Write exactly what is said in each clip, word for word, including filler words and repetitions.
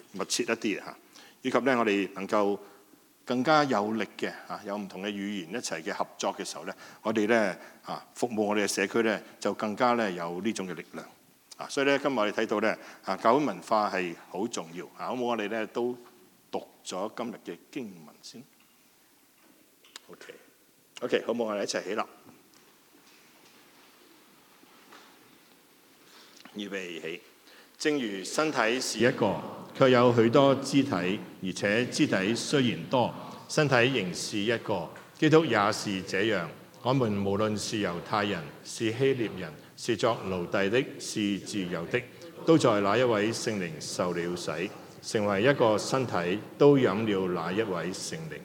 密切一啲嚇，以及咧我哋能夠更加有力嘅嚇，有唔同嘅語言一齊嘅合作嘅時候咧，我哋咧嚇服務我哋嘅社區咧就更加咧有呢種嘅力量啊！所以咧今日我哋睇到咧啊，教會文化係好重要啊！好唔好？我哋咧都讀咗今日嘅經文先。OK，OK，、okay. okay, 好唔好？我哋一齊起立，預備起。正如身體是一個，卻有許多肢體，而且肢體雖然多，身體仍是一個。基督也是這樣。我們無論是猶太人，是希臘人，是作奴隸的，是自由的，都在那一位聖靈受了洗，成為一個身體，都飲了那一位聖靈。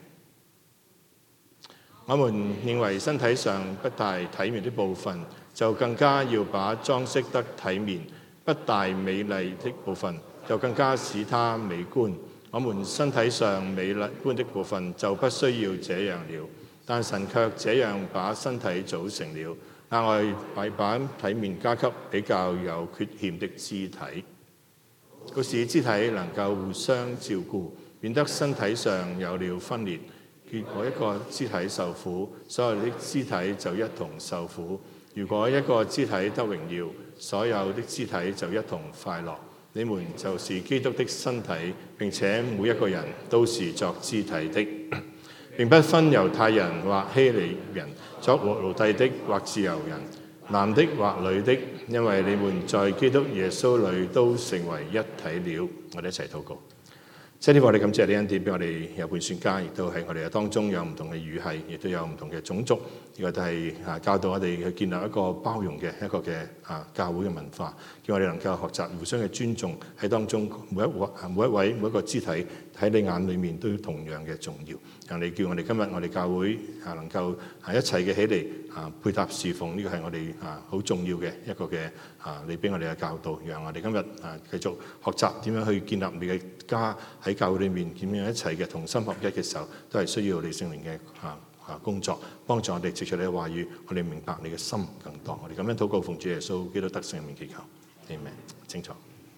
我們認為身體上不大體面的部分，就更加要把裝飾得體面；不大美麗的部分，就更加使它美觀。我們身體上美麗觀的部分，就不需要這樣了。但神卻這樣把身體組成了，額外為把體面加給比較有缺陷的肢體，好使肢體能夠互相照顧，免得身體上有了分裂。如果一個肢體受苦，所有的肢體就一同受苦；如果一個肢體得榮耀，所有的肢體就一同快樂。你們就是基督的身體，並且每一個人都是作肢體的，並不分猶太人或希利人，作奴隸的或自由人，男的或女的，因為你們在基督耶穌裏都成為一體了。我哋一齊禱告。即係呢個，我哋感謝你恩典俾我哋有本宣家，亦都喺我哋嘅當中有唔同嘅語系，亦都有唔同嘅種族。呢個都係啊教導我哋去建立一個包容嘅一個嘅啊教會嘅文化，叫我哋能夠學習互相嘅尊重喺當中。每一位每一位每一個肢體喺你眼裏面都同樣嘅重要。讓你叫我哋今日我哋教會啊能夠啊一齊嘅起嚟啊配搭侍奉，呢個係我哋啊好重要嘅一個嘅啊你俾我哋嘅教導，讓我哋今日啊繼續學習點樣去建立你嘅家喺教會裏面點樣一齊嘅同心合一嘅時候，都係需要你聖靈嘅啊啊工作，幫助我哋藉住你嘅話語，我哋明白你嘅心更多。我哋咁樣禱告，奉主耶穌基督得勝名祈求，阿們。清楚。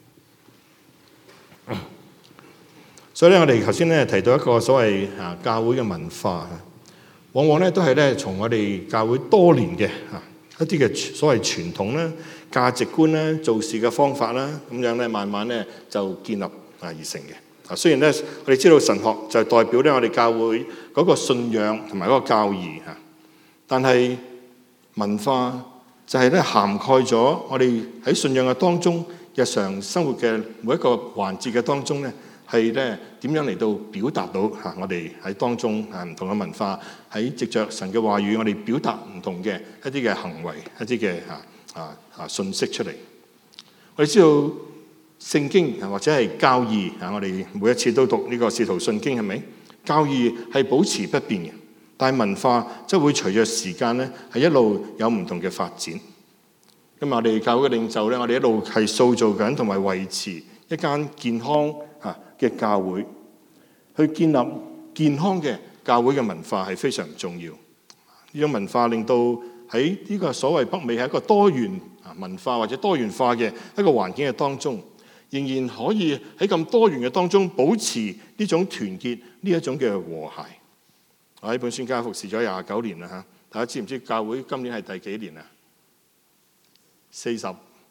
所以咧，我哋頭先咧提到一個所謂啊教會嘅文化，往往咧都係咧從我哋教會多年嘅啊一啲嘅所謂傳統咧、價值觀咧、做事嘅方法啦，咁樣咧慢慢咧就建立啊而成嘅。啊，雖然咧我哋知道神學就代表咧我哋教會嗰個信仰同埋嗰個教義嚇，但係文化就係咧涵蓋咗我哋喺信仰嘅當中日常生活嘅每一個環節嘅當中咧，係咧點樣嚟到表達到嚇我哋喺當中啊唔同嘅文化喺藉着神嘅話語，我哋表達唔同嘅一啲嘅行為、一啲嘅嚇啊啊信息出嚟。我哋知道聖經或者係教義啊，我哋每一次都讀呢個使徒信經係咪？教義係保持不變嘅，但係文化即係會隨着時間咧係一路有唔同嘅發展。咁我哋教會嘅領袖咧，我哋一路係塑造緊同埋維持一間健康嚇嘅教會，去建立健康嘅教會嘅文化係非常重要。呢種文化令到喺呢個所謂北美係一個多元啊文化或者多元化嘅一個環境嘅當中，仍然可以喺咁多元嘅當中保持呢種團結，呢一種嘅和諧。我喺本宣家服侍咗廿九年啦嚇，大家知唔知教會今年係第幾年啊？四十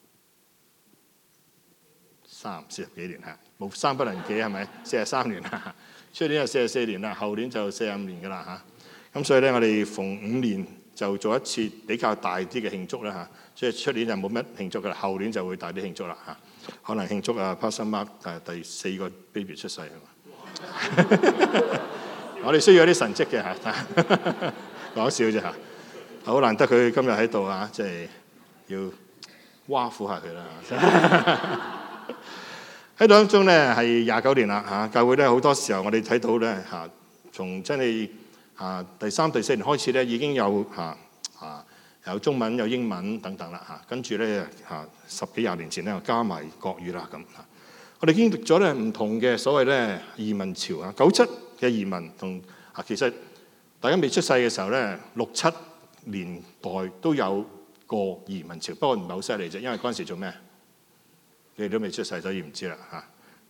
三、四十幾年嚇，冇三不能幾係咪？四十三年啦，出年就四十四年啦，後年就四十五年噶啦嚇。咁所以咧，我哋逢五年就做一次比較大啲嘅慶祝啦嚇。所以出年就冇乜慶祝噶啦，後年就會大啲慶祝啦嚇。可能慶祝啊 Pastor Mark 誒第四個 baby 出世係嘛？我哋需要有啲神蹟嘅嚇，講笑啫嚇。好難得佢今日喺度啊，即係要挖苦下佢啦。喺當中咧係廿九年啦嚇，教會咧好多時候我哋睇到咧嚇，從真係啊第三、第四年開始咧已經有嚇啊有中文有英文等等啦嚇，跟住咧嚇十幾廿年前咧又加埋國語啦咁嚇。我哋經歷咗咧唔同嘅所謂咧移民潮啊，九七嘅移民同啊其實大家未出世嘅時候咧六七年代都有個移民潮，不過唔係好犀利啫，因為嗰陣時做咩？你哋都未出世，所以唔知啦嚇。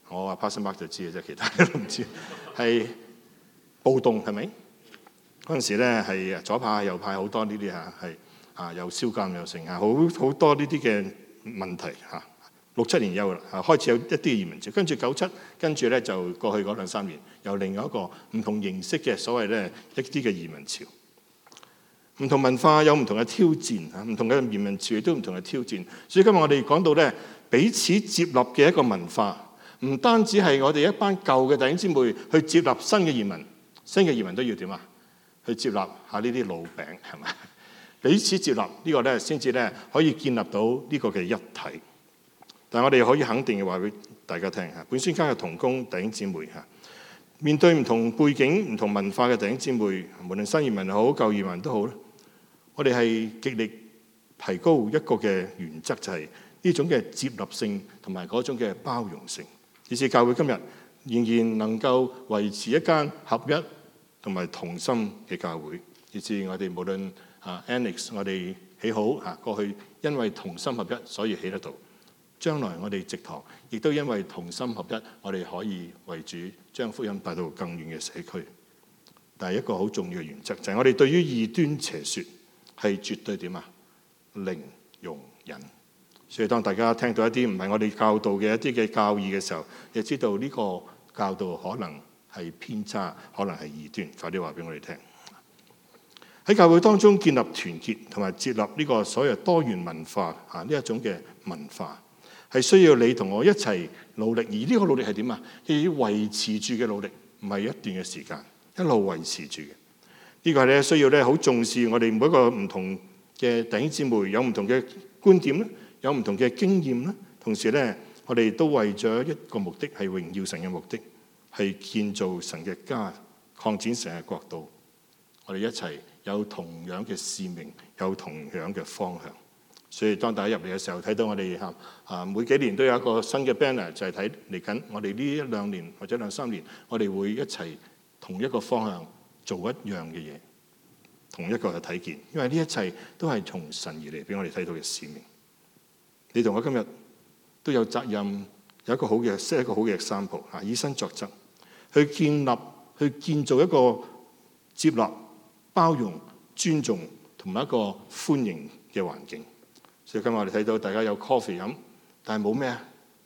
我話 Pastor Mark 就知嘅啫，其他人都唔知。係暴動係咪？嗰陣時咧係左派右派好多呢啲嚇，係啊又燒監又成啊，好好多呢啲嘅問題嚇。六七年有啦，開始有一啲移民潮，跟住九七，跟住咧就過去嗰兩三年，有另外一個唔同形式嘅所謂咧一啲嘅移民潮。唔同文化有唔同嘅挑戰嚇，唔同嘅移民潮亦都唔同嘅挑戰。所以今日我哋講到咧彼此接納嘅一個文化，唔單止係我哋一班舊嘅弟兄姊妹去接納新嘅移民，新嘅移民都要點啊？去接納下呢啲老餅係咪？彼此接納呢個咧，先至咧可以建立到呢個嘅一體。但係我哋可以肯定嘅話俾大家聽嚇，本宣家嘅同工弟兄姊妹嚇，面對唔同背景、唔同文化嘅弟兄姊妹，無論新移民好、舊移民都好咧，我哋係極力提高一個嘅原則，就係呢種嘅接納性同埋嗰種嘅包容性。以至教會今日仍然能夠維持一間合一同埋同心嘅教會。以至我哋無論啊 Annex 我哋起好嚇，過去因為同心合一，所以起得到。將來我哋直堂亦都因為同心合一，我哋可以為主將福音帶到更遠嘅社區。但係一個好重要嘅原則就係我哋對於異端邪説係絕對點啊？零容忍。所以當大家聽到一啲唔係我哋教導嘅一啲嘅教義嘅時候，你知道呢個教導可能係偏差，可能係異端。快啲話俾我哋聽。喺教會當中建立團結同埋接納呢個所謂多元文化啊，呢一種嘅文化。係需要你同我一齊努力，而呢個努力係點啊？要維持住嘅努力，唔係一段嘅時間，一路維持住嘅。呢個係咧需要咧好重視我哋每一個唔同嘅弟兄姊妹有唔同嘅觀點咧，有唔同嘅經驗咧。同時咧，我哋都為咗一個目的係榮耀神嘅目的，係建造神嘅家，擴展神嘅國度。我哋一齊有同樣嘅使命，有同樣嘅方向。所以當大家入嚟嘅時候，睇到我哋嚇啊每幾年都有一個新嘅 banner，就係睇嚟緊我哋呢一兩年或者兩三年，我哋會一齊同一個方向做一樣嘅嘢，同一個嘅睇見。因為呢一切都係從神而嚟，俾我哋睇到嘅使命。你同我今日都有責任，有一個好嘅 set 一個好嘅 example 嚇，以身作則，去建立、去建造一個接納、包容、尊重同埋一個歡迎嘅環境。所以今日我哋睇到大家有 coffee 飲，但係冇咩啊？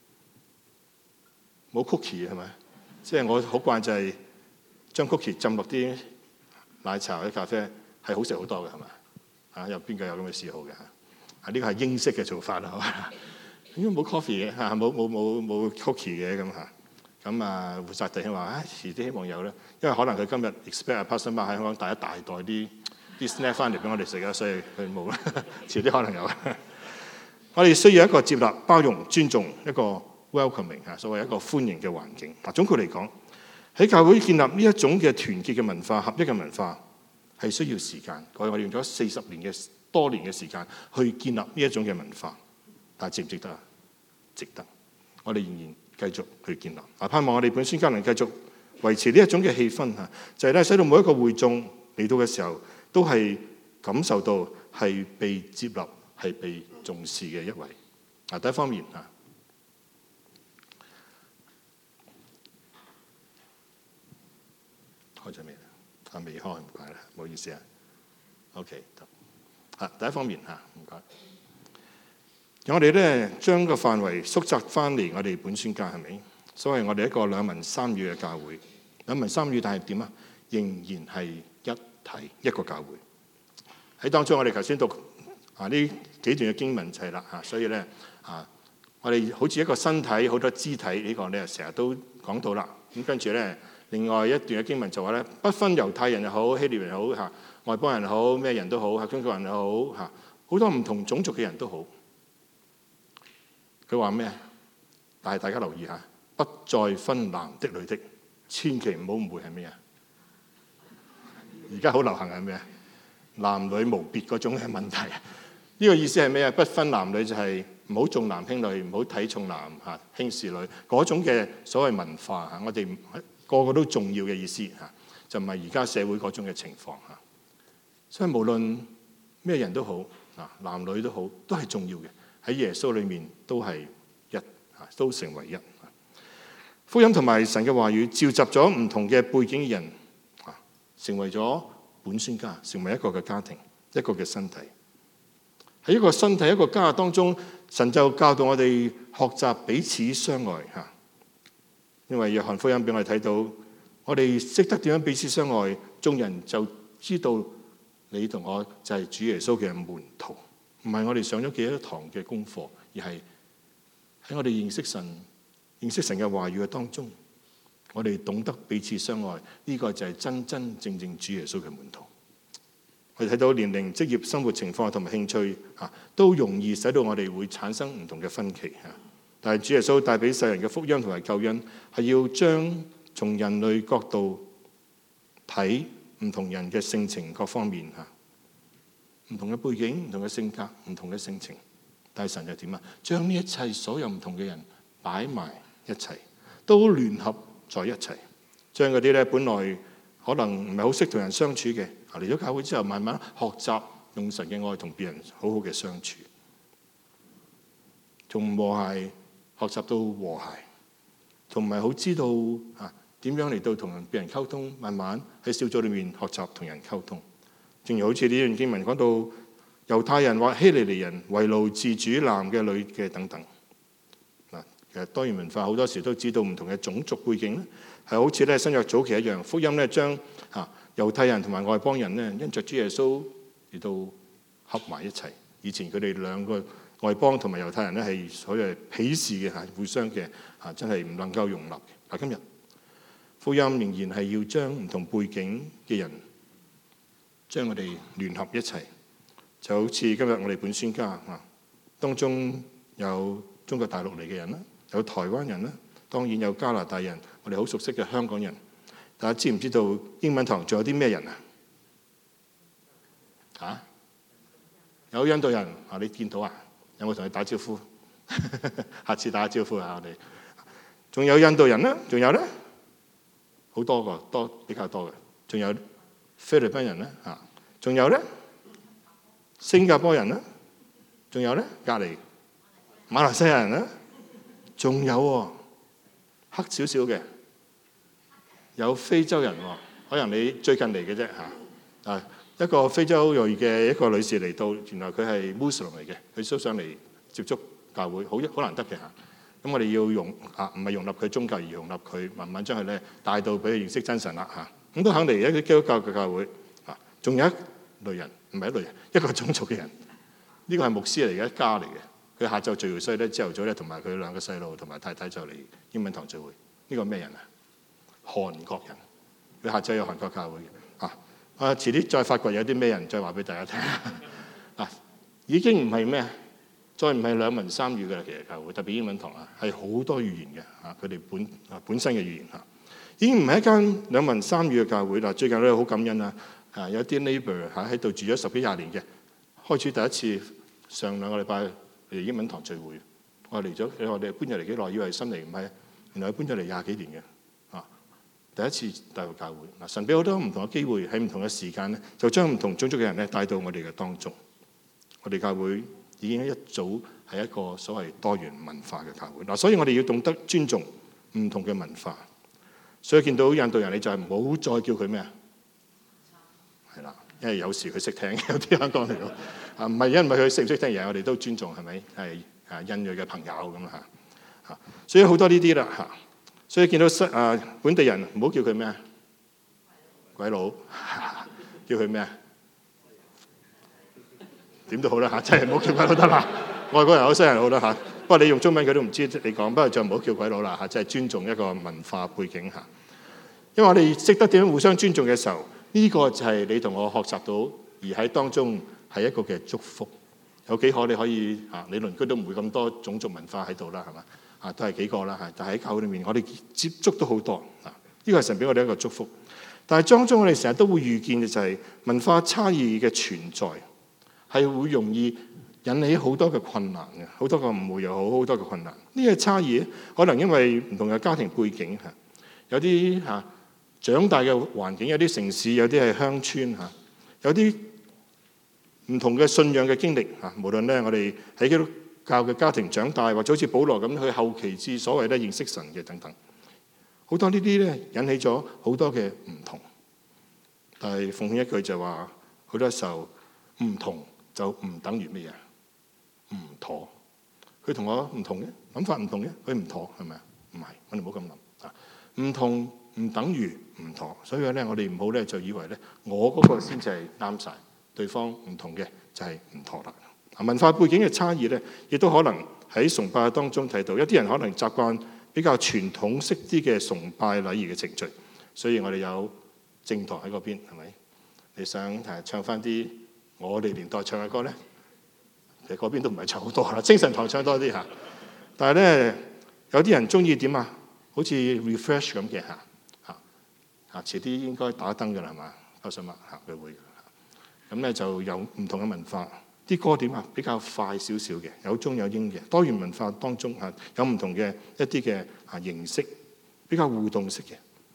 冇 cookie 係咪？即係我好慣就係將 cookie 浸落啲奶茶或者咖啡，係好食好多嘅係咪？啊，有邊個有咁嘅嗜好嘅嚇？啊，呢個係英式嘅做法啦，係嘛？應該冇 coffee 嘅嚇，冇冇冇冇 cookie 嘅咁嚇。咁啊，胡薩弟兄話：唉，遲啲希望有啦，因為可能佢今日 expect 阿 Pastor Mark 喺香港帶一大袋啲啲 snack 翻嚟俾我哋食啊，所以佢冇啦。遲啲可能有。我哋需要一個接納、包容、尊重，一個 welcoming 嚇，所謂一個歡迎嘅環境。嗱，總括嚟講，喺教會建立呢一種嘅團結嘅文化、合一嘅文化，係需要時間。過去我哋用咗四十年嘅多年嘅時間去建立呢一種嘅文化，但係值唔值得啊？值得。我哋仍然繼續去建立。啊，盼望我哋本宣家能繼續維持呢一種嘅氣氛嚇，就係咧，使到每一個會眾嚟到嘅時候，都係感受到係被接納、係被重視嘅一位。啊，第一方面啊，開咗未啊？啊，未開，唔該啦，唔好意思啊。OK， 啊，第一方面嚇，唔該。我哋咧將個範圍縮窄翻嚟，我哋本宣家係咪？所謂我哋一個兩文三語嘅教會，兩文三語，但係點啊？仍然係一體一個教會。喺當中，我哋頭先讀啊呢幾段嘅經文就係啦嚇，所以咧啊，我哋好似一個身體，好多肢體呢、呢個咧，成日都講到啦。咁跟住咧，另外一段嘅經文就話咧，不分猶太人又好，希臘人又好嚇，外邦人又好，咩人都好嚇，中國人又好嚇，好多唔同種族嘅人都好。佢話咩？但係大家留意下，不再分男的女的，千祈唔好誤會係咩啊？而家好流行係咩啊？男女無別嗰種嘅問題。呢個意思係咩啊？不分男女就係唔好重男輕女，唔好睇重男嚇輕視女嗰種嘅所謂文化嚇。我哋個個都重要嘅意思嚇，就唔係而家社會嗰種嘅情況嚇。所以無論咩人都好啊，男女都好，都係重要嘅。喺耶穌裏面都係一，都成為一。 福音同埋神嘅話語召集咗唔同嘅背景嘅人，成為咗本宣家，成為一個嘅家庭，一個嘅身體。喺一個身體、一個家當中，神就教導我哋學習彼此相愛嚇。因為約翰福音俾我哋睇到，我哋識得點樣彼此相愛，眾人就知道你同我就係主耶穌嘅門徒。唔係我哋上咗幾多堂嘅功課，而係喺我哋認識神、認識神嘅話語嘅當中，我哋懂得彼此相愛。呢、這個就係真真正正主耶穌嘅門徒。我哋睇到年齡、職業、生活情況同埋興趣嚇，都容易使到我哋會產生唔同嘅分歧嚇。但係主耶穌帶俾世人嘅福音同埋救恩，係要將從人類角度睇唔同人嘅性情各方面嚇。唔同嘅背景、唔同嘅性格、唔同嘅性情，但係神又點啊？將呢一切所有唔同嘅人擺埋一齊，都聯合在一齊，將嗰啲咧本來可能唔係好識同人相處嘅，嚟咗教會之後，慢慢學習用神嘅愛同別人好好嘅相處，從和諧學習到和諧，同埋好知道啊點樣嚟到同別人溝通，慢慢喺小組裏面學習同人溝通。正如好似呢段經文講到猶太人或希利尼人為奴自主，男嘅女嘅等等。嗱，其實多元文化好多時都知道唔同嘅種族背景咧，係好似咧新約早期一樣，福音咧將啊猶太人同埋外邦人咧因着主耶穌嚟到合埋一齊。以前佢哋兩個外邦同埋猶太人咧係所謂鄙視嘅嚇，互相嘅嚇真係唔能夠容納嘅。嗱，今日福音仍然係要將唔同背景嘅人，將我哋聯合一齊，就好似今日我哋本宣家啊，當中有中國大陸嚟嘅人啦，有台灣人啦，當然有加拿大人，我哋好熟悉嘅香港人。大家知唔知道英文堂仲有啲咩人啊？嚇？有印度人啊，你見到啊？有冇同佢打招呼？下次打下招呼下我哋。仲有印度人啦，仲有咧好多個，多比較多嘅，仲有菲律賓人咧嚇，仲有咧新加坡人啦，仲有咧隔離馬來西亞人啦，仲有喎黑少少嘅有非洲人喎，可能你最近嚟嘅啫嚇啊，一個非洲裔嘅一個女士嚟到，原來佢係穆斯林嚟嘅，佢都上嚟接觸教會，好好難得嘅嚇。咁我哋要容啊，唔係容納佢宗教，而容納佢慢慢將佢咧帶到俾佢認識真神啦嚇。咁都肯嚟一啲基督教嘅教會啊，仲有一類人，唔係一類人，一個種族嘅人。呢、這個係牧師嚟嘅，一家嚟嘅。佢下晝聚會，所以咧朝頭早咧同埋佢兩個細路同埋太太就嚟英文堂聚會。呢、這個咩人啊？韓國人。佢下晝有韓國教會嘅啊。啊，遲啲再發掘有啲咩人，再話俾大家聽啊。已經唔係咩，再唔係兩文三語嘅啦。其實教會特別英文堂啊，係好多語言嘅嚇，佢哋本啊本身嘅語言嚇。已經唔係一間兩文三語嘅教會啦。最近咧好感恩啊，啊有啲 neighbor 喺度住咗十幾廿年嘅，開始第一次上兩個禮拜嚟英文堂聚會。我嚟咗，我哋搬入嚟幾耐？以為新嚟，唔係，原來搬咗嚟廿幾年嘅啊。第一次帶到教會嗱，神俾好多唔同嘅機會喺唔同嘅時間咧，就將唔同種族嘅人咧帶到我哋嘅當中。我哋教會已經一早係一個所謂多元文化嘅教會嗱，所以我哋要懂得尊重唔同嘅文化。所以見到印度人，你就係唔好再叫佢咩啊？係啦，因為有時佢識聽，有啲香港嚟咯啊，唔係因為佢識唔識聽嘢，我哋都尊重，係咪？係啊，印裔嘅朋友咁嚇嚇，所以好多呢啲啦嚇。所以見到啊本地人唔好叫佢咩啊？鬼佬，叫佢咩啊？點都好啦嚇，真係唔好叫鬼佬得啦。外國人好，西人好啦嚇。不過你用中文佢都唔知你講，不過就唔好叫鬼佬啦嚇，即係尊重一個文化背景嚇。因為我哋識得點樣互相尊重嘅時候，呢個就係你同我學習到，而喺當中係一個嘅祝福。有幾可你可以嚇，你鄰居都唔會咁多種族文化喺度啦，係嘛？啊，都係幾個啦嚇。但係喺教會裏面，我哋接觸到好多啊。呢個係神俾我哋一個祝福。但係當中我哋成日都會遇見嘅就係文化差異嘅存在，係會容易引起好多嘅困難嘅，好多個誤會又好，好多嘅困難。呢個差異可能因為唔同嘅家庭背景嚇，有啲嚇長大嘅環境，有啲城市，有啲係鄉村嚇，有啲唔同嘅信仰嘅經歷嚇。無論咧，我哋喺基督教嘅家庭長大，或者好似保羅咁，佢後期至所謂咧認識神嘅等等， 好多呢啲咧引起咗好多嘅唔同。但係奉勸一句就話，好多時候唔同就唔等於乜嘢？唔妥。佢同我唔同嘅諗法唔同嘅，佢唔妥係咪啊？唔係，我哋唔好咁諗啊！唔同唔等於唔妥，所以咧我哋唔好咧就以為咧我嗰個先至係啱晒，對方唔同嘅就係唔妥啦。文化背景嘅差異咧，亦都可能喺崇拜當中睇到，一啲人可能習慣比較傳統式啲嘅崇拜禮儀嘅程序，所以我哋有正堂喺嗰邊，係咪？你想誒唱翻啲我哋年代唱嘅歌咧？其實嗰邊都唔係唱好多啦，精神堂唱多啲嚇。但係咧，有啲人中意點啊？好似 refresh 咁嘅嚇嚇嚇，遲啲應該打燈㗎啦，係嘛？九十蚊嚇佢會。咁咧就有唔同嘅文化，啲歌點啊？比較快少少嘅，有中有英嘅，多元文化當中嚇有唔同嘅一啲嘅嚇形式，比較互動式嘅，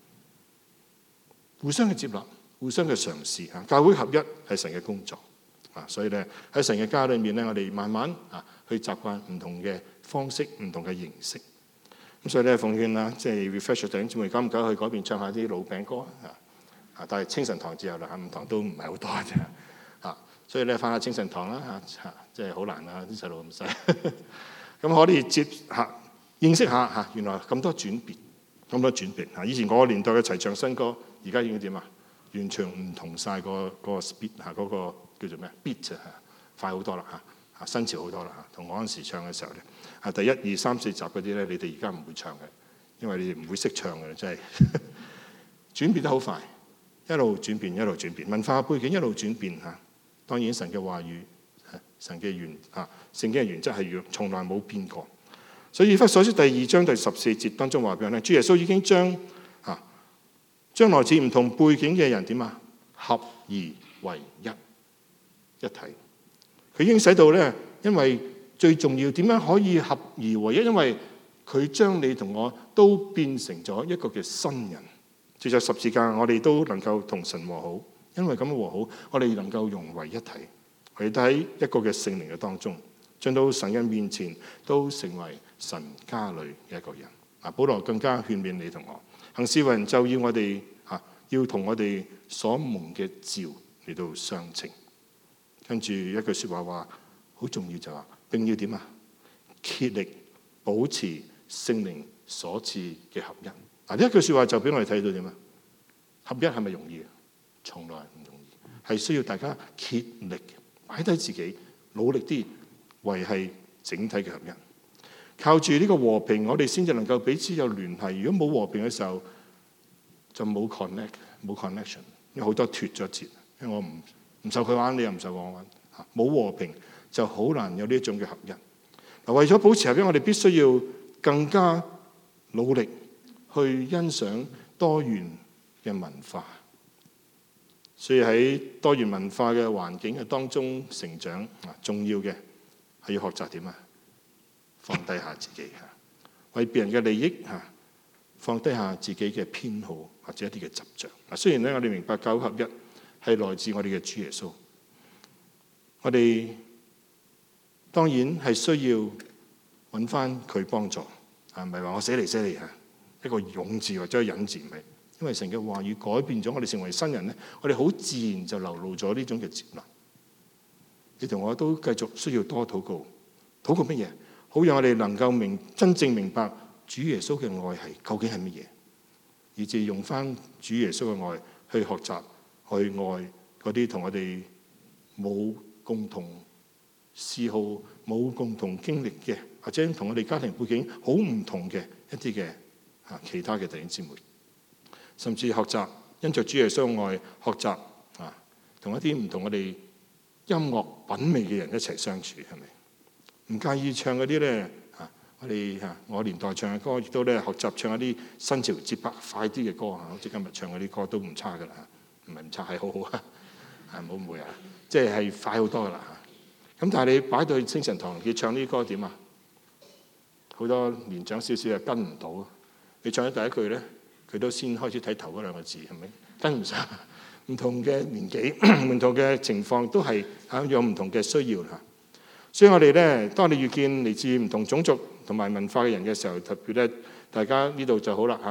互相嘅接納，互相嘅嘗試嚇。教會合一係神嘅工作。啊，所以咧喺神嘅家裏面咧，我哋慢慢啊去習慣唔同嘅方式、唔同嘅形式。咁所以咧奉勸啦，即係 refresh 弟兄姊妹，久唔久去嗰邊唱下啲老餅歌啊！啊，但係清晨堂之後啦，下午堂都唔係好多啫。啊，所以咧翻下清晨堂啦嚇，即係好難啊！啲細路咁細，咁可以接嚇認識下嚇，原來咁多轉變，咁多轉變嚇。以前嗰個年代嘅齊唱新歌，而家已經點啊？完全唔同晒個個 speed 嚇，嗰個叫做咩 beat 啊，快好多啦嚇嚇，新潮好多啦嚇。同我嗰陣時唱嘅時候咧，啊第一二三四集嗰啲咧，你哋而家唔會唱嘅，因為你哋唔會識唱嘅，真係轉變得好快，一路轉變一路轉變，文化背景一路轉變嚇。當然神嘅話語、神嘅原啊聖經嘅原則係從來冇變過。所以以弗所書第二章第十四節當中話俾我聽，主耶穌已經將啊將來自唔同背景嘅人點啊合而為一。一體，佢已經使到咧，因為最重要點樣可以合而為一？因為佢將你同我都變成咗一個嘅新人。藉着十字架，我哋都能夠同神和好。因為咁樣和好，我哋能夠融為一體，我哋都喺一個嘅聖靈嘅當中，進到神嘅面前，都成為神家裏嘅一個人。啊，保羅更加勸勉你同我，行事為人就要我哋啊，要同我哋所蒙嘅召嚟到相稱。跟住一句說話話好重要，就話並要點啊？竭力保持聖靈所賜嘅合一。嗱，呢一句說話就俾我哋睇到點啊？合一係咪容易？從來唔容易，係需要大家竭力擺低自己，努力啲維繫整體嘅合一。靠住呢個和平，我哋先至能夠彼此有聯繫。如果冇和平嘅時候，就冇 connect，冇 connection， 因為好多脫咗節，因為我唔。唔受佢玩，你又唔受我玩，冇和平就好難有呢一種嘅合一。嗱，為咗保持合一，我哋必須要更加努力去欣賞多元嘅文化。所以喺多元文化嘅環境嘅當中成長，啊，重要嘅係要學習點啊？放低下自己嚇，為別人嘅利益嚇，放低下自己嘅偏好或者一啲嘅執着。嗱，雖然咧我哋明白教會合一係來自我哋嘅主耶穌，我哋當然係需要揾翻佢幫助，啊，唔係話我寫嚟寫嚟嚇，一個勇字或者一個忍字唔係，因為神嘅話語改變咗我哋成為新人咧，我哋好自然就流露咗呢種嘅接納。你同我都繼續需要多禱告，禱告乜嘢？好讓我哋能夠明真正明白主耶穌嘅愛係究竟係乜嘢，以至用翻主耶穌嘅愛去學習。去愛嗰啲同我哋冇共同嗜好、冇共同經歷嘅，或者同我哋家庭背景好唔同嘅一啲嘅啊其他嘅弟兄姊妹，甚至學習因着主耶穌嘅愛，學習啊同一啲唔同我哋音樂品味嘅人一齊相處，係咪？唔介意唱嗰啲咧啊，我哋嚇我年代唱嘅歌，亦都咧學習唱一啲新潮節拍快啲嘅歌嚇，好似今日唱嗰啲歌都唔差噶啦。唔係唔差，係好好啊！啊，唔好誤會啊，即係係快好多噶啦嚇。咁但係你擺到去清晨堂，佢唱呢啲歌點啊？好多年長少少又跟唔到。你唱咗第一句咧，佢都先開始睇頭嗰兩個字，係咪跟唔上？唔同嘅年紀、唔同嘅情況都係嚇有唔同嘅需要嚇。所以我哋咧，當你遇見嚟自唔同種族同埋文化嘅人嘅時候，特別咧，大家呢度就好啦嚇。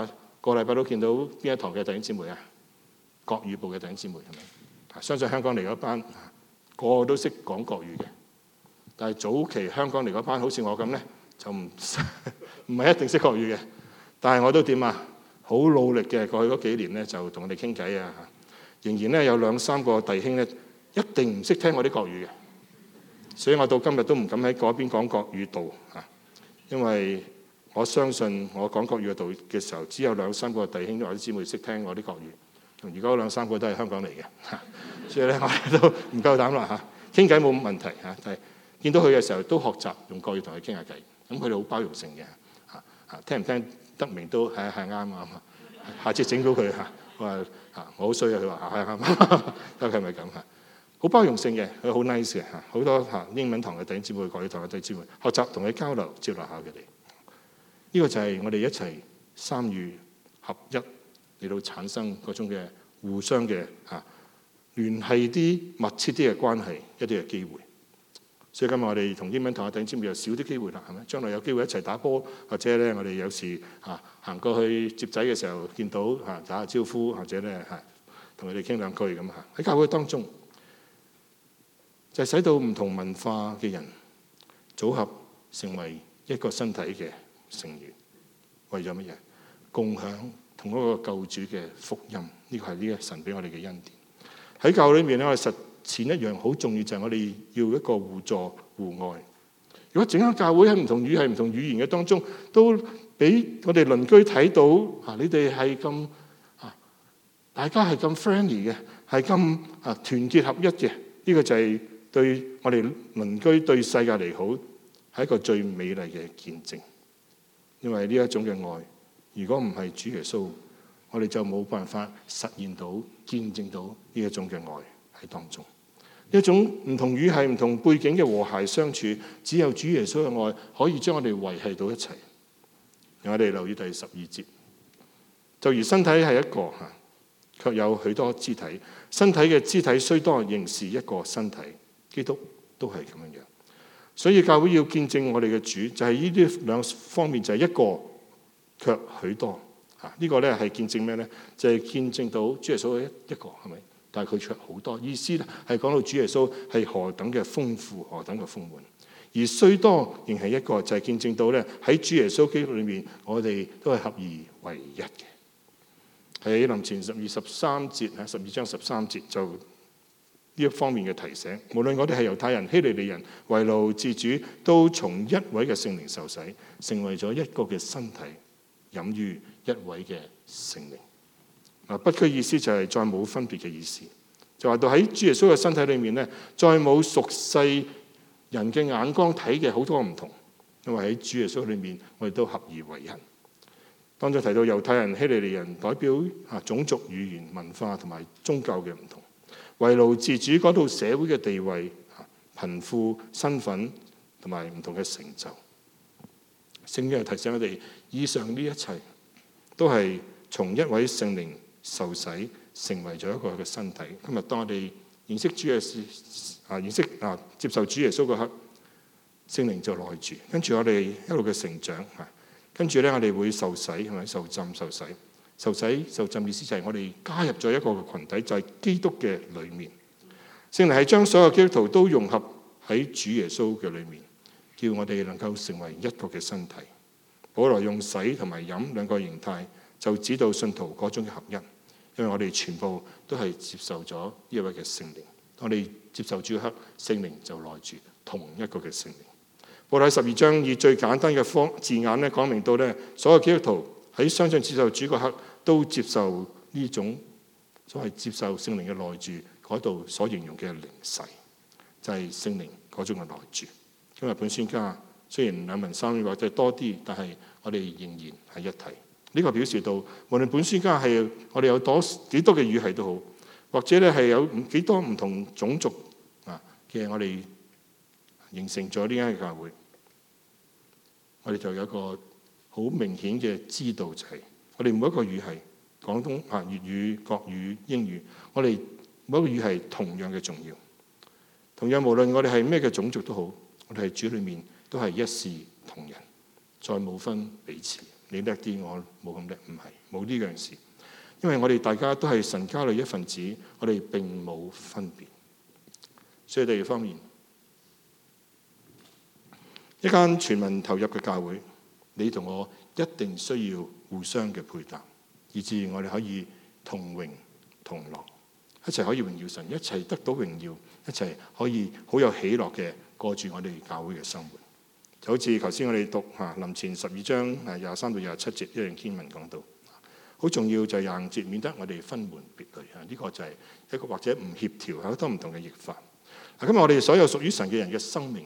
個禮拜都見到邊一堂嘅弟兄姊妹啊？國語部嘅弟兄姊妹係咪？相信香港嚟嗰班個個都識講國語嘅，但係早期香港嚟嗰班好似我咁咧，就唔唔係一定識國語嘅。但係我都點啊？好努力嘅，過去嗰幾年咧就同我哋傾偈啊，仍然咧有兩三個弟兄咧一定唔識聽我啲國語嘅，所以我到今日都唔敢喺嗰邊講國語道啊，因為我相信我講國語道嘅時候，只有兩三個弟兄或者姊妹識聽我啲國語。而家兩三個都係香港嚟嘅，所以咧我哋都唔夠膽啦嚇。傾偈冇問題嚇，但係見到佢嘅時候都學習用國語同佢傾下偈。咁佢哋好包容性嘅嚇嚇，聽唔聽得明都係係啱啊！下次整到佢嚇，我話嚇我好衰啊！佢話係啱，咁係咪咁嚇？好包容性嘅，佢好 nice 嘅嚇。好多嚇英文堂嘅弟兄姊妹、國語堂嘅弟兄姊妹學習同佢交流，接納下佢哋。呢個就係我哋一齊三語合一。嚟到產生嗰種嘅互相嘅嚇聯繫啲密切啲嘅關係，一啲嘅機會。所以今日我哋同英文堂嘅弟兄姊妹又少啲機會啦，係咪？將來有機會一齊打波，或者咧我哋有時嚇行過去接仔嘅時候見到嚇打下招呼，或者咧嚇同佢哋傾兩句咁嚇。喺教會當中就係使到唔同文化嘅人組合成為一個身體嘅成員，為咗乜嘢？共享同嗰個救主嘅福音，呢個係呢個神俾我哋嘅恩典。喺教會裏面咧，我哋實踐一樣好重要，就係我哋要一個互助互愛。如果整間教會喺唔同語系、唔同語言嘅當中，都俾我哋鄰居睇到啊，你哋係咁啊，大家係咁 friendly 嘅，係咁啊團結合一嘅，呢個就係對我哋鄰居對世界嚟好，係一個最美麗嘅見證。因為呢一種嘅愛，如果唔係主耶穌，我哋就冇辦法實現到、見證到呢一種嘅愛喺當中。一種唔同語系、唔同背景嘅和諧相處，只有主耶穌嘅愛可以將我哋維繫到一齊。讓我哋留意第十二節，就如身體係一個嚇，卻有許多肢體。身體嘅肢體雖多，仍是一個身體。基督都係咁樣樣。所以教會要見證我哋嘅主，就係呢啲兩方面，就係一個卻許多。啊！呢個咧係見證咩咧？就係、是、見證到主耶穌一一個係咪？但係佢卻好多意思咧，係講到主耶穌係何等嘅豐富，何等嘅豐滿。而雖多仍係一個，就係、是、見證到咧喺主耶穌基督裏面，我哋都係合而為一嘅。喺林前十二十三節喺十二章十三節就呢一方面嘅提醒。無論我哋係猶太人、希利尼人、為奴自主，都從一位嘅聖靈受洗，成為咗一個嘅身體，飲於一位嘅聖靈。啊，不拘意思就係再冇分別嘅意思，就話到喺主耶穌嘅身體裏面咧，再冇俗世人嘅眼光睇嘅好多唔同，因為喺主耶穌裏面，我哋都合而為一。當中提到猶太人、希利尼人，代表啊種族、語言、文化同埋宗教嘅唔同，為奴自主嗰度社會嘅地位、貧富、身份同埋唔同嘅成就。聖經係提醒我哋，以上呢一切都係從一位聖靈受洗，成為咗一個嘅身體。今日當我哋認識主耶穌啊，認識啊接受主耶穌嗰刻，聖靈就內住，跟住我哋一路嘅成長啊，跟住咧我哋會受洗，係咪受浸受洗？受洗受浸意思就係我哋加入咗一個嘅羣體，就係、是、基督嘅裏面。聖靈係將所有基督徒都融合喺主耶穌嘅裏面，叫我哋能夠成為一個嘅身體。保羅用洗同埋飲兩個形態，就指導信徒嗰種嘅合一。因為我哋全部都係接受咗呢一位嘅聖靈，我哋接受主刻，聖靈就內住同一個嘅聖靈。保羅喺十二章以最簡單嘅方字眼咧，講明到咧，所有基督徒喺相信接受主嗰刻，都接受呢種所謂接受聖靈嘅內住嗰度所形容嘅靈洗，就係、是、聖靈嗰種嘅內住。今日本宣家雖然兩文三語或者多啲，但係我哋仍然係一體。呢、這個表示到，無論本宣家係我哋有多幾多嘅語系都好，或者咧係有幾多唔同種族啊嘅，我哋形成咗呢間教會，我哋就有一個好明顯嘅知道，就係我哋每一個語系，廣東啊、粵語、國語、英語，我哋每一個語系同樣嘅重要。同樣無論我哋係咩嘅種族都好，我哋係主裏面都係一視同仁，再冇分彼此。 你叻啲，我冇咁叻，唔係冇呢樣事。因為我哋大家都係神家裏一份子，我哋並冇分別。所以第二方面，一間全民投入嘅教會，你同我一定需要互相嘅配搭，以致我哋可以同榮同樂，一齊可以榮耀神，一齊得到榮耀，一齊可以好有喜樂嘅過住我哋教會嘅生活。就好似頭先我哋讀嚇林前十二章廿三到廿七節一樣經文講到，好重要就係廿五節，免得我哋分門別類啊！呢、這個就係一個或者唔協調，好多唔同嘅譯法。嗱，今日我哋所有屬於神嘅人嘅生命，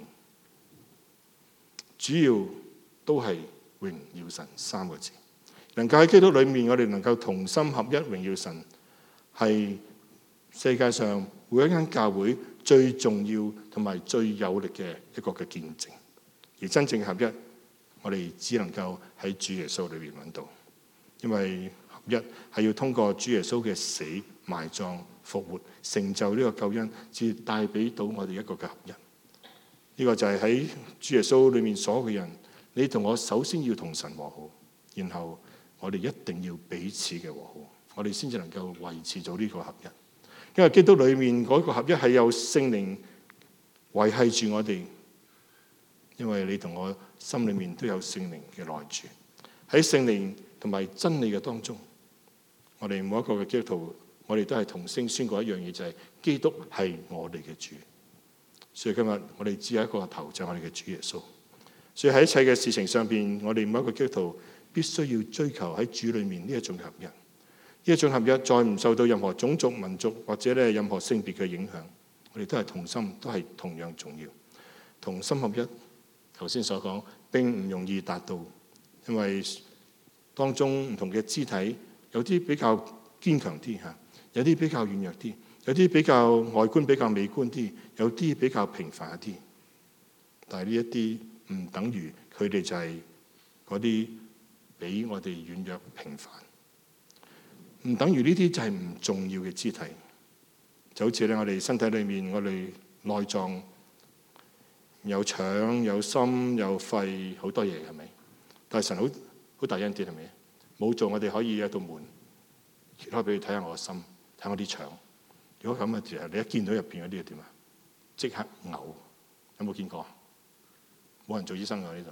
主要都係榮耀神三個字。能夠喺基督裏面，我哋能夠同心合一榮耀神，係世界上每一間教會最重要同埋最有力嘅一個嘅見證。而真正嘅合一，我哋只能夠喺主耶穌裏面揾到，因為合一係要通過主耶穌嘅死、埋葬、復活，成就呢個救恩，至帶俾到我哋一個嘅合一。呢、這個就係喺主耶穌裏面所有嘅人，你同我首先要同神和好，然後我哋一定要彼此嘅和好，我哋先至能夠維持到呢個合一。因為基督裏面嗰個合一係有聖靈維繫住我哋。因為你同我心裏面都有聖靈嘅內住，喺聖靈同埋真理嘅當中，我哋每一個嘅基督徒，我哋都係同聲宣過一樣嘢，就係、是、基督係我哋嘅主。所以今日我哋只有一個頭，就係、是、我哋嘅主耶穌。所以喺一切嘅事情上邊，我哋每一個基督徒必須要追求喺主裏面呢一種合一，呢一種合一再唔受到任何種族、民族或者咧任何性別嘅影響，我哋都係同心，都係同樣重要，同心合一。頭先所講並唔容易達到，因為當中唔同嘅肢體有啲比較堅強啲嚇，有啲比較軟弱啲，有啲比較外觀比較美觀啲，有啲比較平凡一啲。但係呢一啲唔等於佢哋就係嗰啲比我哋軟弱平凡，唔等於呢啲就係唔重要嘅肢體。就好似咧我哋身體裏面我哋內臟。有腸、有心、有肺，好多嘢係咪？但係神好好大恩典係咪？冇做我哋可以有一道門，揭開俾你睇下我個心，睇下我啲腸。如果咁嘅時候，你一見到入邊嗰啲係點啊？即刻嘔。有冇見過？冇人做醫生㗎呢度。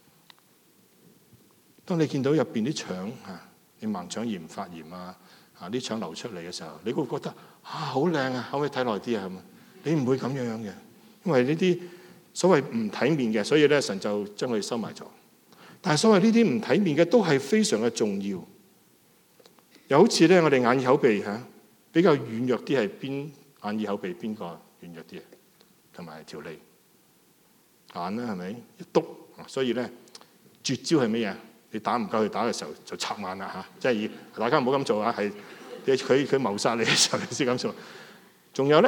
當你見到入邊啲腸嚇，你盲腸炎發炎啊，嚇啲腸流出嚟嘅時候，你會覺得啊好靚啊，可唔可以睇耐啲啊？係咪？你唔會咁樣嘅，因為呢啲。所謂唔體面嘅，所以咧神就將佢收埋咗。但係所謂呢啲唔體面嘅，都係非常嘅重要。又好似咧，我哋眼耳口鼻嚇比較軟弱啲，係邊眼耳口鼻邊個軟弱啲啊？同埋條脷眼啦，係咪一篤？所以咧絕招係乜嘢？你打唔夠佢打嘅時候就插眼啦嚇，即係大家唔好咁做啊！係佢佢謀殺你嘅時候，你先咁做。仲有咧？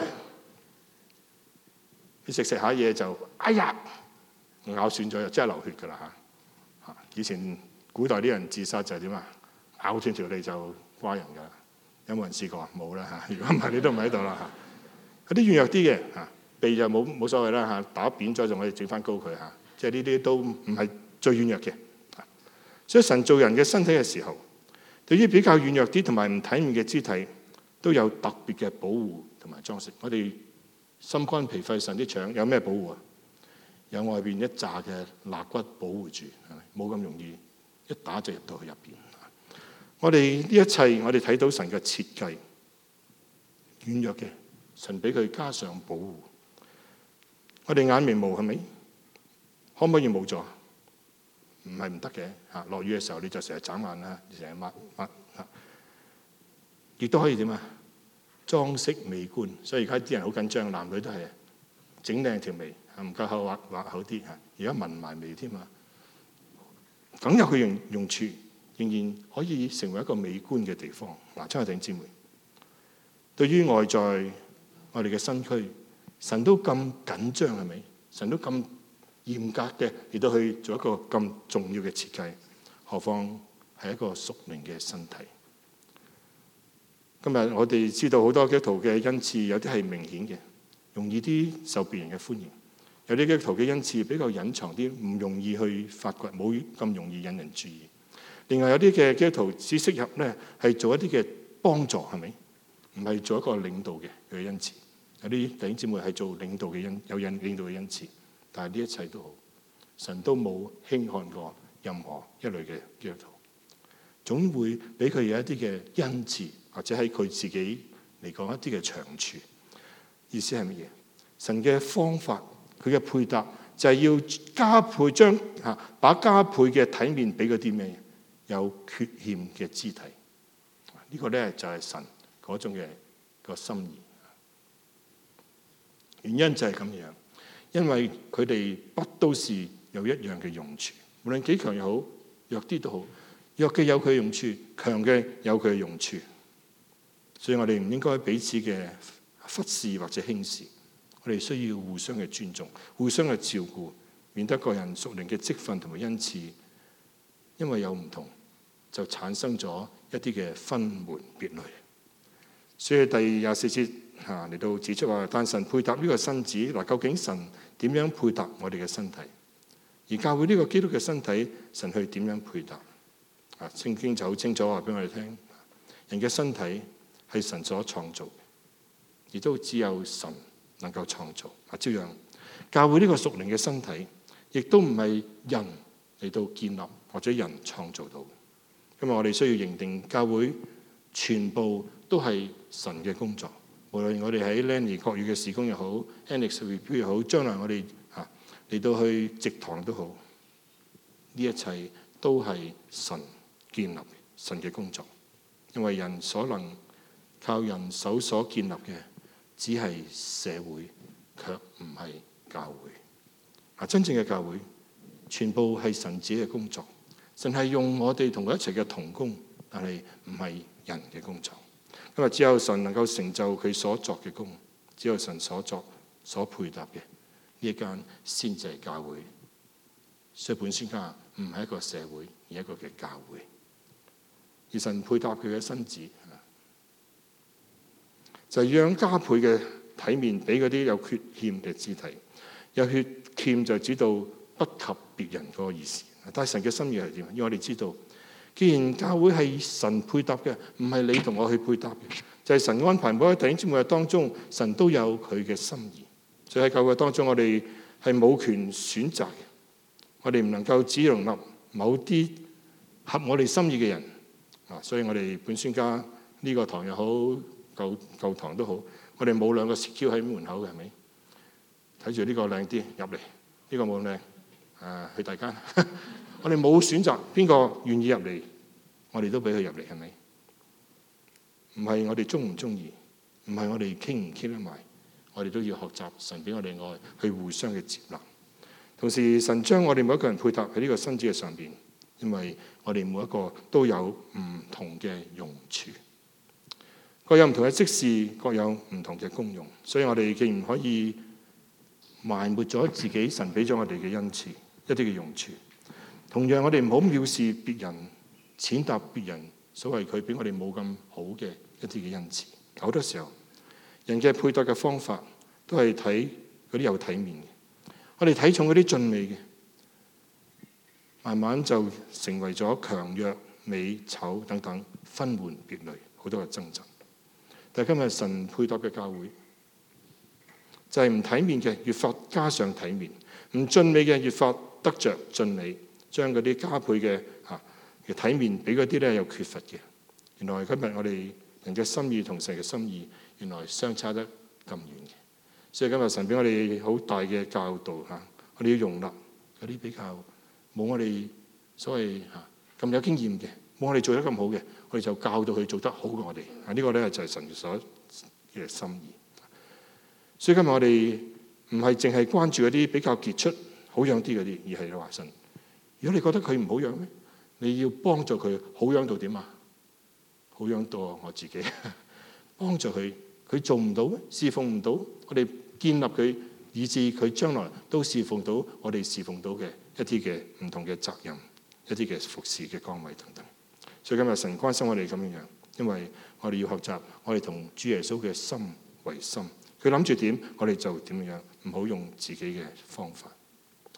你食食下嘢就哎呀咬損咗，就真係流血㗎啦嚇！嚇以前古代啲人自殺就係點啊？咬斷條脷就瓜人㗎啦。有冇人試過啊？冇啦嚇！如果唔係你都唔喺度啦嚇。有啲軟弱啲嘅嚇，鼻就冇冇所謂啦嚇，打扁咗就可以整翻高佢嚇。即係呢啲都唔係最軟弱嘅。所以神造人嘅身體嘅時候，對於比較軟弱啲同埋唔體面嘅肢體，都有特別嘅保護同埋裝飾。我哋心肝脾肺腎啲腸有咩保護啊？有外邊一紮嘅肋骨保護住，係咪？冇咁容易一打就入到去入邊。我哋呢一切，我哋睇到神嘅設計，軟弱嘅神俾佢加上保護。我哋眼眉毛係咪？可唔可以冇咗？唔係唔得嘅嚇。落雨嘅時候你就成日眨眼啦，成日抹抹嚇，亦都可以點啊？裝飾美觀，所以而家啲人好緊張，男女都係整靚條眉，唔夠厚畫畫好啲嚇。而家紋埋眉添啊，梗有佢用用處，仍然可以成為一個美觀嘅地方。嗱，親愛弟兄姊妹，對於外在我哋嘅身軀，神都咁緊張係咪？神都咁嚴格嘅嚟到去做一個咁重要嘅設計，何況係一個屬靈嘅身體。今日我哋知道好多基督徒嘅恩賜，有啲係明顯嘅，容易啲受別人嘅歡迎；有啲基督徒嘅恩賜比較隱藏啲，唔容易去發掘，冇咁容易引人注意。 另外有啲嘅基督徒只適合咧係做一啲嘅幫助，係咪？唔係做一個領導嘅嘅恩賜。有啲弟兄姊妹係做領導嘅恩，有引領導嘅恩賜，但係呢一切都好，神都冇輕看過任何一類嘅基督徒，總會俾佢有一啲嘅恩賜，或者喺佢自己嚟講一啲嘅長處。意思係乜嘢？神嘅方法，佢嘅配搭就係要加倍將嚇把加倍嘅體面俾嗰啲咩有缺陷嘅肢體。呢個咧就係神嗰種嘅個心意。原因就係咁樣，因為佢哋不都是有一樣嘅用處，無論幾強又好，弱啲都好，弱嘅有佢嘅用處，強嘅有佢嘅用處。所以我哋唔應該彼此嘅忽視或者輕視，我哋需要互相嘅尊重，互相嘅照顧，免得個人屬靈嘅職分同埋恩賜，因為有唔同，就產生咗一啲嘅分門別類。所以第廿四節嚇嚟到指出話，但神配搭呢個身子，嗱，究竟神點樣配搭我哋嘅身體？而教會呢個基督嘅身體，神去點樣配搭？啊，聖經就好清楚話俾我哋聽，人嘅身體係神所創造，亦都只有神能夠創造。啊，照樣教會呢個屬靈嘅身體，亦都唔係人嚟到建立或者人創造到。因為我哋需要認定教會全部都係神嘅工作。無論我哋喺 Lenny 國語嘅事工又好 ，Annex Review 又好，將來我哋嚇嚟到去植堂都好，呢一切都係神建立神嘅工作。因為人所能靠人手所建立嘅，只係社會，卻唔係教會。啊，真正嘅教會，全部係神自己嘅工作。神係用我哋同佢一齊嘅同工，但係唔係人嘅工作。因為只有神能夠成就佢所作嘅工，只有神所作所配搭嘅呢一間先至係教會。所以本宣家唔係一個社會，而係一個嘅教會。而神配搭佢嘅身子，就係讓加倍嘅體面俾嗰啲有缺陷嘅肢體。有缺欠就知道不及別人嗰個意思。但係神嘅心意係點？因為我哋知道，既然教會係神配搭嘅，唔係你同我去配搭嘅，就係、是、神安排每一個弟兄姊妹當中，神都有佢嘅心意。所以喺教會當中，我哋係冇權選擇嘅，我哋唔能夠只容納某啲合我哋心意嘅人。啊，所以我哋本宣家呢個堂又好，舊舊堂都好，我哋冇兩個 secure 喺門口嘅，係咪？睇住呢個靚啲入嚟，呢、這個冇靚。誒，去大間，我哋冇選擇邊個願意入嚟，我哋都俾佢入嚟，係咪？唔係我哋中唔中意，唔係我哋傾唔傾得埋，我哋都要學習神俾我哋愛，去互相嘅接納。同時，神將我哋每一個人配搭喺呢個身子嘅上邊，因為我哋每一個都有唔同嘅用處，各有唔同嘅職事，各有唔同嘅功用，所以我哋既唔可以埋沒咗自己神俾咗我哋嘅恩賜一啲嘅用處。同樣我哋唔好藐視別人，踐踏別人所謂佢俾我哋冇咁好嘅一啲嘅恩賜。好多時候人嘅配搭嘅方法都係睇嗰啲有體面嘅，我哋睇重嗰啲俊美嘅，慢慢就成為咗強弱美醜等等分門別類好多嘅爭執。但係今日神配搭嘅教會就係唔體面嘅，越發加上體面；唔俊美嘅，越發得着俊美，將嗰啲加倍嘅嚇嘅體面俾嗰啲咧有缺乏嘅。原來今日我哋人嘅心意同神嘅心意，原來相差得咁遠嘅。所以今日神俾我哋好大嘅教導嚇，我哋要容納嗰啲比較冇我哋所謂嚇咁有經驗嘅，冇我哋做得咁好嘅，我哋就教導佢做得好過我哋。啊，呢個咧就係神所嘅心意。所以今日我哋唔係淨係關注嗰啲比較傑出、好樣啲嗰啲，而係話神，如果你覺得佢唔好樣咧，你要幫助佢好樣到點啊？好樣到我自己幫助佢，佢做唔到，侍奉唔到，我哋建立佢，以致佢將來都侍奉到我哋侍奉到嘅一啲嘅唔同嘅責任、一啲嘅服侍嘅崗位等等。所以今日神關心我哋咁樣樣，因為我哋要學習，我哋同主耶穌嘅心為心。佢諗住點，我哋就點樣，唔好用自己嘅方法。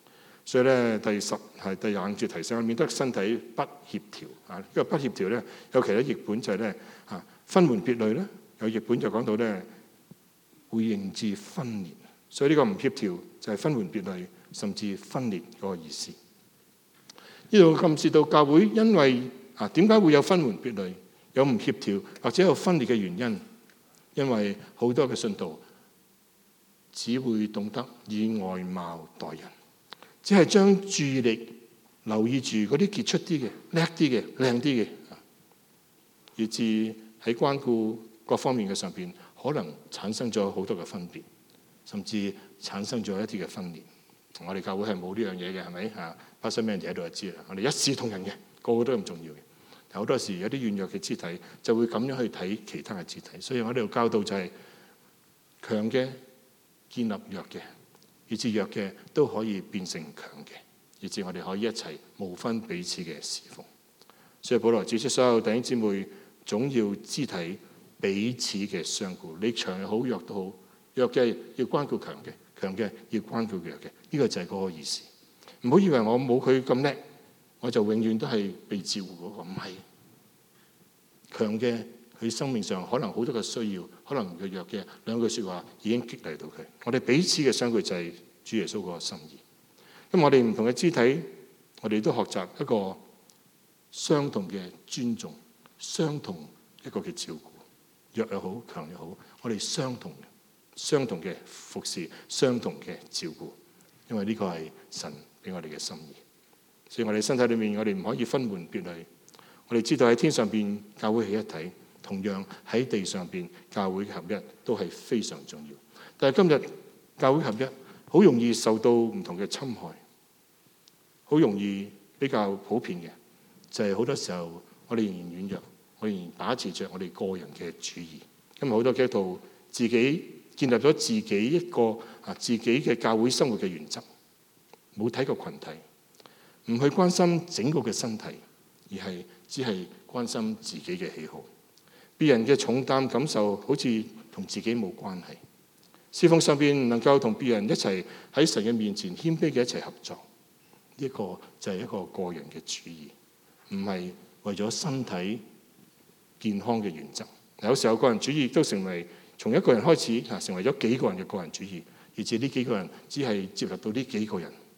所以咧，第十係第廿五節提醒，免得身體不協調啊！呢個不協調咧，有其他譯本就係咧啊分門別類咧，有譯本就講到咧會引致分裂。所以呢個唔協調就係分門別類，甚至分裂嗰個意思。呢度暗示到教會因為啊點解會有分門別類、有唔協調或者有分裂嘅原因？因為好多嘅信徒只會懂得以外貌待人，只係將注意力留意住嗰啲傑出啲嘅、叻啲嘅、靚啲嘅，以致喺關顧各方面嘅上邊，可能產生咗好多嘅分別，甚至產生咗一啲嘅分裂。我哋教會係冇呢樣嘢嘅，係咪啊？發生咩人喺度就知啦。我哋一視同仁嘅，個個都咁重要嘅。好多時有啲軟弱嘅肢體就會咁樣去睇其他嘅肢體，所以我哋度教導就係強嘅建立弱嘅，以至弱嘅都可以變成強嘅，以至我哋可以一齊無分彼此嘅侍奉。所以保羅指出所有弟兄姊妹總要肢體彼此嘅相顧，你強又好，弱都好，弱嘅要關顧強嘅，強嘅要關顧弱嘅，呢個就係嗰個意思。唔好以為我冇佢咁叻，我就永遠都係被照顧嗰個，唔係。強嘅佢生命上可能好多嘅需要，可能佢弱嘅兩句説話已經激勵到佢。我哋彼此嘅相顧就係主耶穌嗰個心意。咁我哋唔同嘅肢體，我哋都學習一個相同嘅尊重，相同一個嘅照顧，弱又好，強又好，我哋相同嘅、相同嘅服侍，相同嘅照顧，因為呢個係神俾我哋嘅心意。所以我哋身體裏面，我哋唔可以分門別類。我哋知道喺天上邊教會係一體，同樣喺地上邊教會合一都係非常重要。但係今日教會合一好容易受到唔同嘅侵害，好容易比較普遍嘅就係好多時候我哋仍然軟弱，我哋仍然把持着我哋個人嘅主義。因為好多基督徒自己建立咗自己一個啊自己嘅教會生活嘅原則，冇睇過群體，唔去關心整個嘅身體，而係只係關心自己嘅喜好，別人嘅重擔感受好似同自己冇關係。侍奉上邊唔能夠同別人一齊喺神嘅面前謙卑嘅一齊合作，呢個就係一個個人嘅主義，唔係為咗身體健康嘅原則。有時候個人主義都成為從一個人開始啊，成為咗幾個人嘅個人主義，而至呢幾個人只係接納到呢幾個人，呢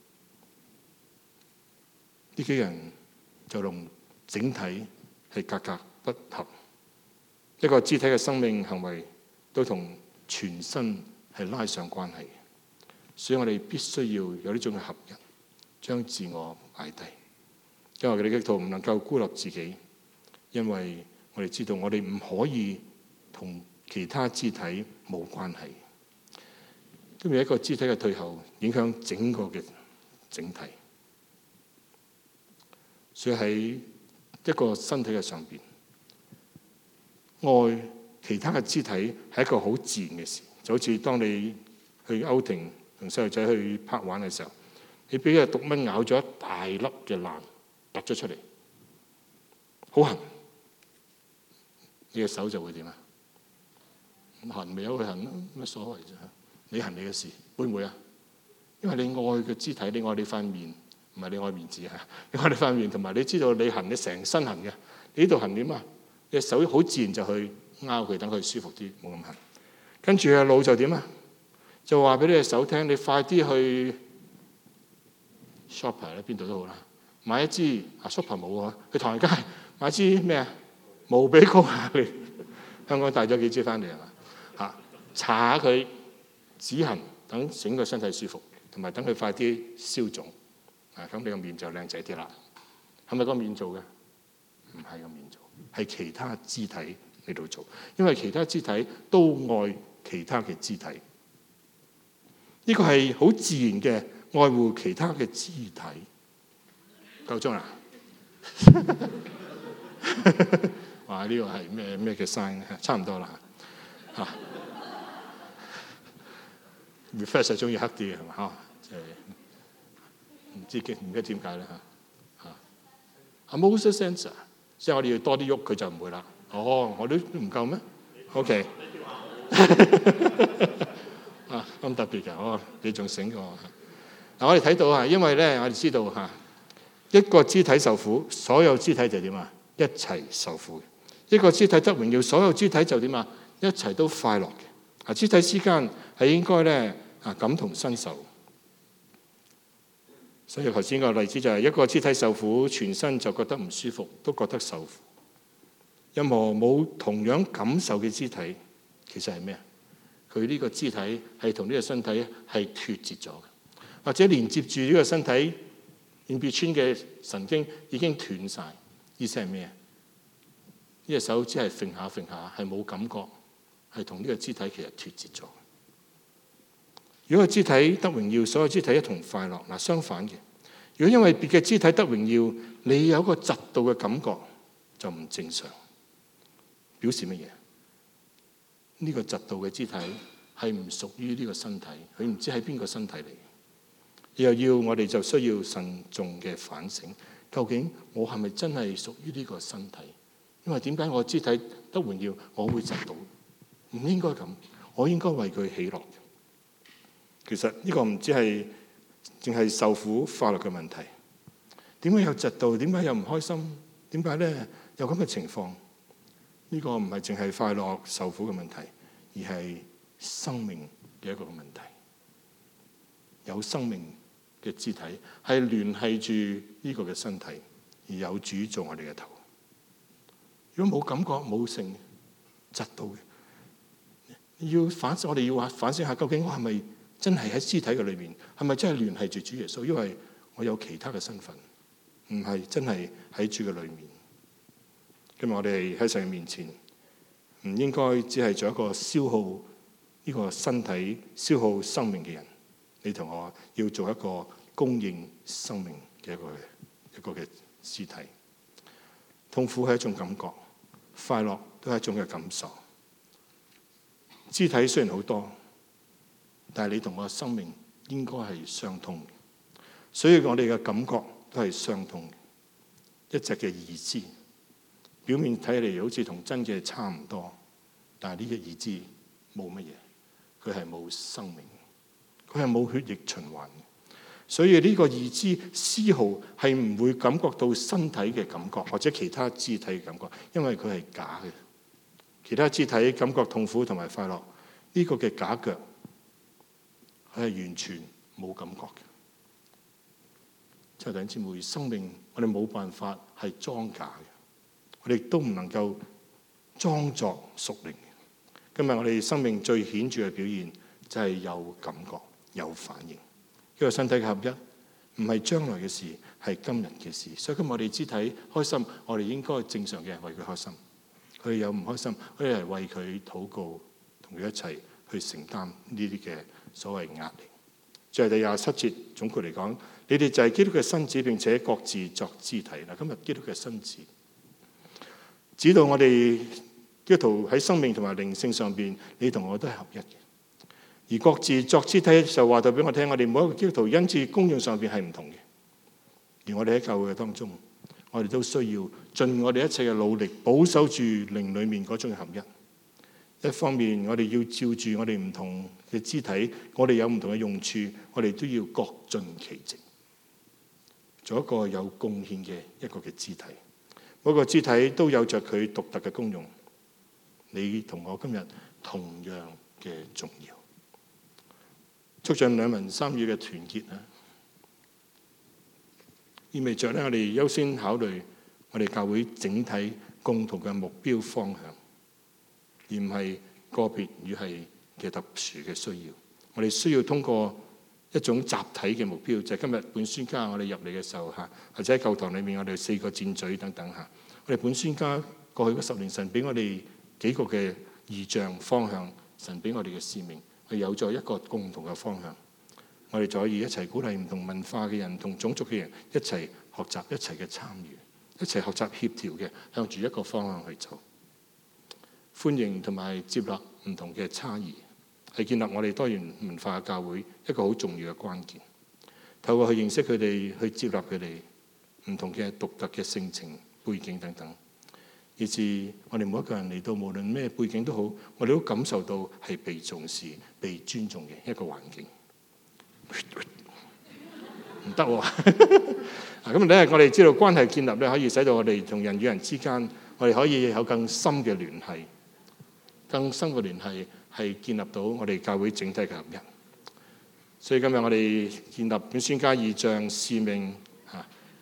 幾個人就同整體係格格不合。一個肢體嘅生命行為都同全身係拉上關係，所以我哋必須要有呢種嘅合一，將自我擺低。因為我哋基督徒唔能夠孤立自己，因為我哋知道我哋唔可以同其他肢體冇關係。因為一個肢體嘅退後影響整個嘅整體，所以喺一個身體嘅上邊，愛其他嘅肢體係一個好自然嘅事。就好似當你去歐庭同細路仔去拍玩嘅時候，你俾隻毒蚊咬咗一大粒嘅爛突咗出嚟，好痕，你嘅手就會點啊？痕咪有佢痕咯，乜所謂啫？你痕你嘅事，會唔會啊？因為你愛嘅肢體，你愛你塊面，唔係你愛面子嚇。你愛你塊面，同埋你知道你痕，你成身痕嘅，你呢度痕點啊？你手好自然就去拗佢，等佢舒服啲，冇咁痕。跟住個腦就點啊？就話俾你隻手聽，你快啲去 shopper 咧，邊度都好啦，買一支啊 shopper 冇啊，去唐人街買支咩啊？無比高啊！你香港帶咗幾支翻嚟係嘛？嚇，搽下佢止痕，等整個身體舒服，同埋等佢快啲消腫啊！咁你個面就靚仔啲啦。係咪個面做嘅？唔係個面做，係其他肢體嚟到做，因為其他肢體都愛其他嘅肢體。呢個係好自然嘅愛護其他嘅肢體。夠鐘啦！哇！呢個係咩咩嘅 sign？ 差唔多啦嚇。refresh 係中意黑啲嘅係嘛？嚇，即係唔知嘅，唔知點解咧嚇嚇。啊 motion sensor， 即係我哋要多啲喐，佢就唔會啦。哦，我都唔夠咩 ？OK。啊，咁特別嘅，哦，你仲醒過嗱，我哋睇到啊，因為咧，我哋知道嚇一個肢體受苦，所有肢體就點啊？一齊受苦。一個肢體得榮耀，所有肢體就點啊？一齊都快樂嘅。啊，肢體之間係應該咧啊感同身受。所以頭先個例子就係一個肢體受苦，全身就覺得唔舒服，都覺得受苦。任何冇同樣感受嘅肢體，其實係咩啊？佢呢個肢體係同呢個身體係脫節咗嘅，或者連接住呢個身體 in between嘅神經已經斷晒。意思係咩啊？呢隻手只係揈下揈下，係冇感覺，係同呢個肢體其實脫節咗。如果個肢體得榮耀，所有肢體一同快樂。嗱，相反嘅，如果因為別嘅肢體得榮耀，你有一個嫉妒嘅感覺，就唔正常。表示乜嘢？呢個嫉妒嘅肢體係唔屬於呢個身體，佢唔知喺邊個身體嚟。又要我哋就需要慎重嘅反省，究竟我係咪真係屬於呢個身體？因為點解我肢體得榮耀，我會嫉妒？唔應該咁，我應該為佢喜樂。其實呢個唔只係淨係受苦快樂嘅問題。點解有嫉妒？點解有唔開心？點解咧有咁嘅情況？呢個唔係淨係快樂受苦嘅問題，而係生命嘅一個問題。有生命嘅肢體係聯繫住呢個嘅身體，而有主做我哋嘅頭。如果冇感覺冇性嫉妒嘅，要反我哋要反省下，究竟我係咪真係喺肢體嘅裏面，係咪真係聯繫住主耶穌？因為我有其他嘅身份，唔係真係喺主嘅裏面。今日我哋喺神面前，唔應該只係做一個消耗呢個身體、消耗生命嘅人。你同我要做一個供應生命嘅一個一個嘅肢體。痛苦係一種感覺，快樂都係一種嘅感受。肢體雖然好多，但係你同我嘅生命應該係相通嘅，所以我哋嘅感覺都係相通嘅。一隻嘅義肢，表面睇嚟好似同真嘅差唔多，但係呢個義肢冇乜嘢，佢係冇生命，佢係冇血液循環嘅。所以呢個義肢絲毫係唔會感覺到身體嘅感覺，或者其他肢體嘅感覺，因為佢係假嘅。其他肢體感覺痛苦同埋快樂，呢個嘅假腳，佢係完全冇感覺嘅。弟兄姊妹，生命我哋冇辦法係裝假嘅，我哋都唔能夠裝作屬靈嘅。今日我哋生命最顯著嘅表現就係有感覺、有反應。呢個身體嘅合一唔係將來嘅事，係今日嘅事。所以今日我哋肢體開心，我哋應該正常嘅為佢開心。佢有唔開心，我哋係為佢禱告，同佢一齊去承擔呢啲嘅所謂壓力。最後第廿七節總括嚟講，你哋就係基督嘅身子，並且各自作肢體。嗱，今日基督嘅身子，指到我哋基督徒喺生命同埋靈性上邊，你同我都係合一嘅。而各自作肢體就話到俾我聽，我哋每一個基督徒因此功用上邊係唔同嘅。而我哋喺教會嘅當中，我哋都需要盡我哋一切嘅努力，保守住靈裏面嗰種合一。一方面，我哋要照住我哋唔同嘅肢體，我哋有唔同嘅用處，我哋都要各盡其職，做一個有貢獻嘅一個嘅肢體。每個肢體都有着佢獨特嘅功用。你同我今日同樣嘅重要。促進兩文三語嘅團結啊，意味着咧，我哋優先考慮我哋教會整體共同嘅目標方向，而唔係個別與係嘅特殊嘅需要。我哋需要通過一種集體嘅目標，就係、是、今日本宣家我哋入嚟嘅時候嚇，或者喺教堂裏面我哋四個箭嘴等等嚇，我哋本宣家過去嗰十年，神俾我哋幾個嘅異象方向，神俾我哋嘅使命。係有咗一個共同嘅方向，我哋就可以一齊鼓勵唔同文化嘅人、唔同種族嘅人一齊學習、一齊嘅參與、一齊學習協調嘅，向住一個方向去走。歡迎同埋接納唔同嘅差異，係建立我哋多元文化嘅教會一個好重要嘅關鍵。透過去認識佢哋，去接納佢哋唔同嘅獨特嘅性情、背景等等。以至我哋每一個人嚟到，無論咩背景都好，我哋都感受到係被重視、被尊重嘅一個環境。 唔得喎。咁咧，我哋知道關係建立咧，可以使到我哋同人與人之間，我哋可以有更深嘅聯繫，更深嘅聯繫係建立到我哋教會整體嘅合一。所以今日我哋建立本宣家異象使命嚇，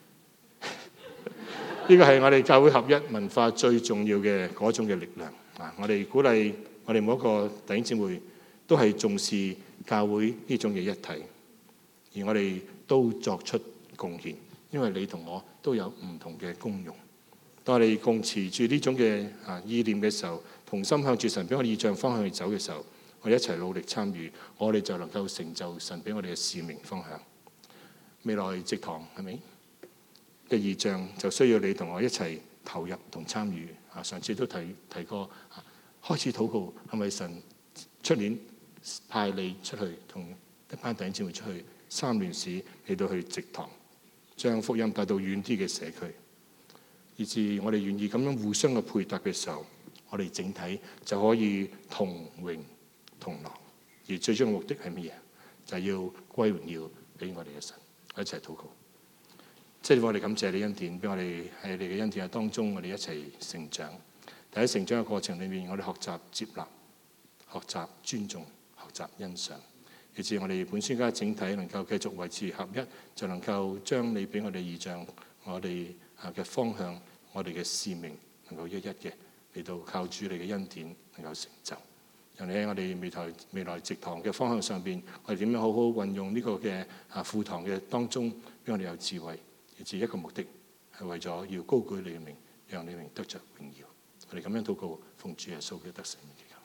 呢個係我哋教會合一文化最重要嘅嗰種嘅力量啊！我哋鼓勵我哋每一個弟兄姊妹都係重視教會呢種嘅一體，而我哋都作出貢獻，因為你同我都有唔同嘅功用。當我哋共持住呢種嘅啊意念嘅時候，同心向住神俾我哋異象方向去走嘅時候，我哋一齊努力參與，我哋就能夠成就神俾我哋嘅使命方向。未來植堂係咪嘅異象就需要你同我一齊投入同參與啊！上次都提提過，啊、開始禱告係咪神出年派你出去同一班弟兄姊妹出去三聯市嚟到去植堂，將福音帶到遠啲嘅社區，以至我哋願意咁樣互相嘅配搭嘅時候，我哋整體就可以同榮同樂。而最終嘅目的係乜嘢？就係、是、要歸榮耀俾我哋嘅神。一齊禱告，即係我哋感謝你恩典，俾我哋喺你嘅恩典嘅當中，我哋一齊成長。但喺成長嘅過程裏面，我哋學習接納、學習尊重、學習欣賞，以至我哋本宣家整體能夠繼續維持合一，就能夠將你俾我哋異象、我哋嘅方向、我哋嘅使命，能夠一一嘅嚟到靠主你嘅恩典能夠成就。讓你喺我哋未來未來植堂嘅方向上邊，我哋點樣好好運用呢個嘅啊副堂嘅當中，俾我哋有智慧，以至一個目的係為咗要高舉你嘅名，讓你嘅名得着榮耀。我哋咁樣禱告，奉主耶穌嘅得勝。